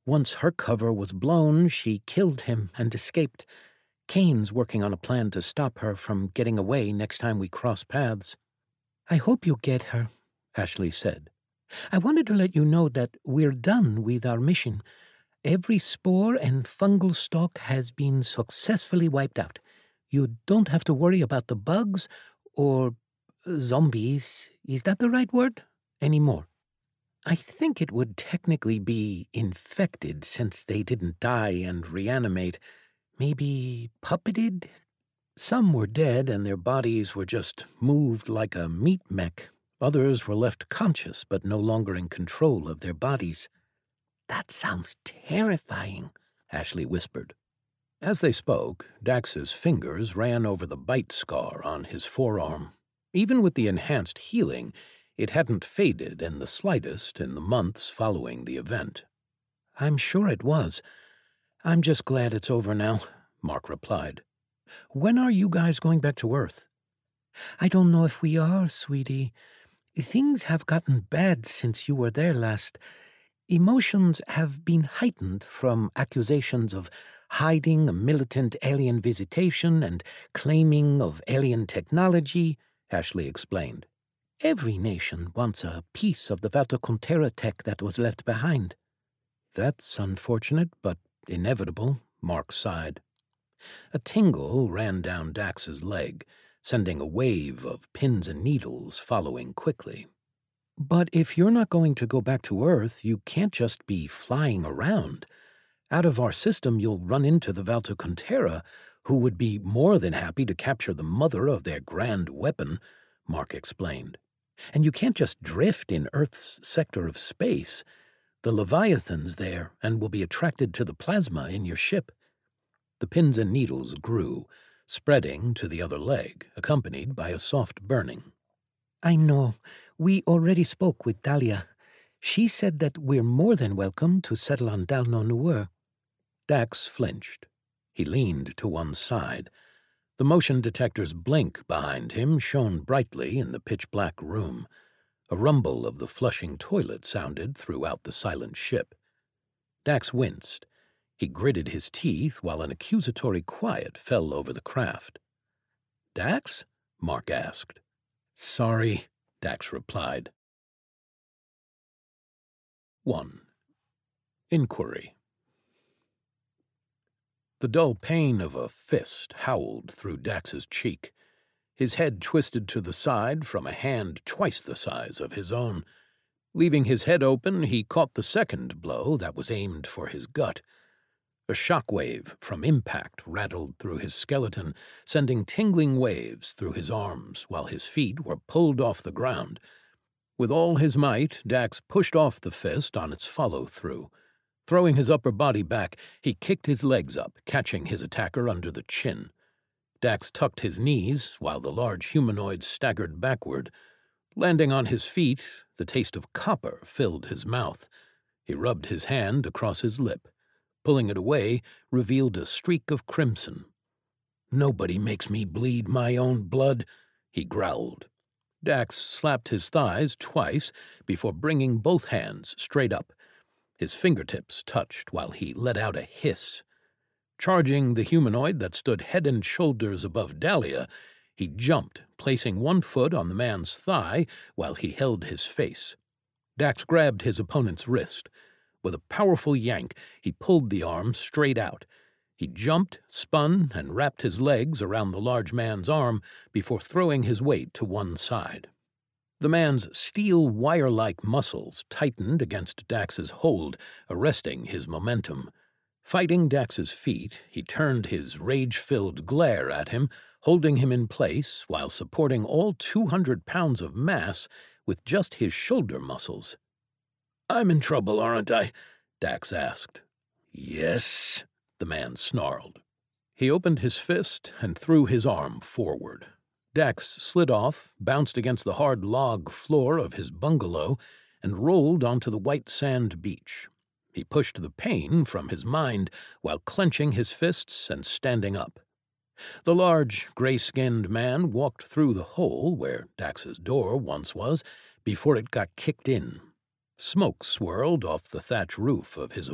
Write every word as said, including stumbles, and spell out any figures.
Once her cover was blown, she killed him and escaped. Kane's working on a plan to stop her from getting away next time we cross paths. I hope you get her, Ashley said. I wanted to let you know that we're done with our mission. Every spore and fungal stalk has been successfully wiped out. You don't have to worry about the bugs or zombies, is that the right word, anymore. I think it would technically be infected since they didn't die and reanimate. Maybe puppeted? Some were dead and their bodies were just moved like a meat mech. Others were left conscious but no longer in control of their bodies. That sounds terrifying, Ashley whispered. As they spoke, Dax's fingers ran over the bite scar on his forearm. Even with the enhanced healing, it hadn't faded in the slightest in the months following the event. I'm sure it was. I'm just glad it's over now, Mark replied. When are you guys going back to Earth? I don't know if we are, sweetie. Things have gotten bad since you were there last. Emotions have been heightened from accusations of hiding a militant alien visitation and claiming of alien technology, Ashley explained. Every nation wants a piece of the Valtocontera tech that was left behind. That's unfortunate, but inevitable, Mark sighed. A tingle ran down Dax's leg, sending a wave of pins and needles following quickly. But if you're not going to go back to Earth, you can't just be flying around. Out of our system, you'll run into the Valtocontera, who would be more than happy to capture the mother of their grand weapon, Mark explained. And you can't just drift in Earth's sector of space. The Leviathan's there and will be attracted to the plasma in your ship. The pins and needles grew, spreading to the other leg, accompanied by a soft burning. I know. We already spoke with Dahlia. She said that we're more than welcome to settle on Dal no Nuer. Dax flinched. He leaned to one side. The motion detector's blink behind him shone brightly in the pitch-black room. A rumble of the flushing toilet sounded throughout the silent ship. Dax winced. He gritted his teeth while an accusatory quiet fell over the craft. Dax? Mark asked. Sorry, Dax replied. one. Inquiry. The dull pain of a fist howled through Dax's cheek. His head twisted to the side from a hand twice the size of his own. Leaving his head open, he caught the second blow that was aimed for his gut. A shockwave from impact rattled through his skeleton, sending tingling waves through his arms while his feet were pulled off the ground. With all his might, Dax pushed off the fist on its follow-through. Throwing his upper body back, he kicked his legs up, catching his attacker under the chin. Dax tucked his knees while the large humanoid staggered backward. Landing on his feet, the taste of copper filled his mouth. He rubbed his hand across his lip. Pulling it away revealed a streak of crimson. Nobody makes me bleed my own blood, he growled. Dax slapped his thighs twice before bringing both hands straight up. His fingertips touched while he let out a hiss. Charging the humanoid that stood head and shoulders above Dahlia, he jumped, placing one foot on the man's thigh while he held his face. Dax grabbed his opponent's wrist. With a powerful yank, he pulled the arm straight out. He jumped, spun, and wrapped his legs around the large man's arm before throwing his weight to one side. The man's steel wire-like muscles tightened against Dax's hold, arresting his momentum. Fighting Dax's feet, he turned his rage-filled glare at him, holding him in place while supporting all two hundred pounds of mass with just his shoulder muscles. "I'm in trouble, aren't I?" Dax asked. "Yes," the man snarled. He opened his fist and threw his arm forward. Dax slid off, bounced against the hard log floor of his bungalow, and rolled onto the white sand beach. He pushed the pain from his mind while clenching his fists and standing up. The large, gray-skinned man walked through the hole where Dax's door once was before it got kicked in. Smoke swirled off the thatch roof of his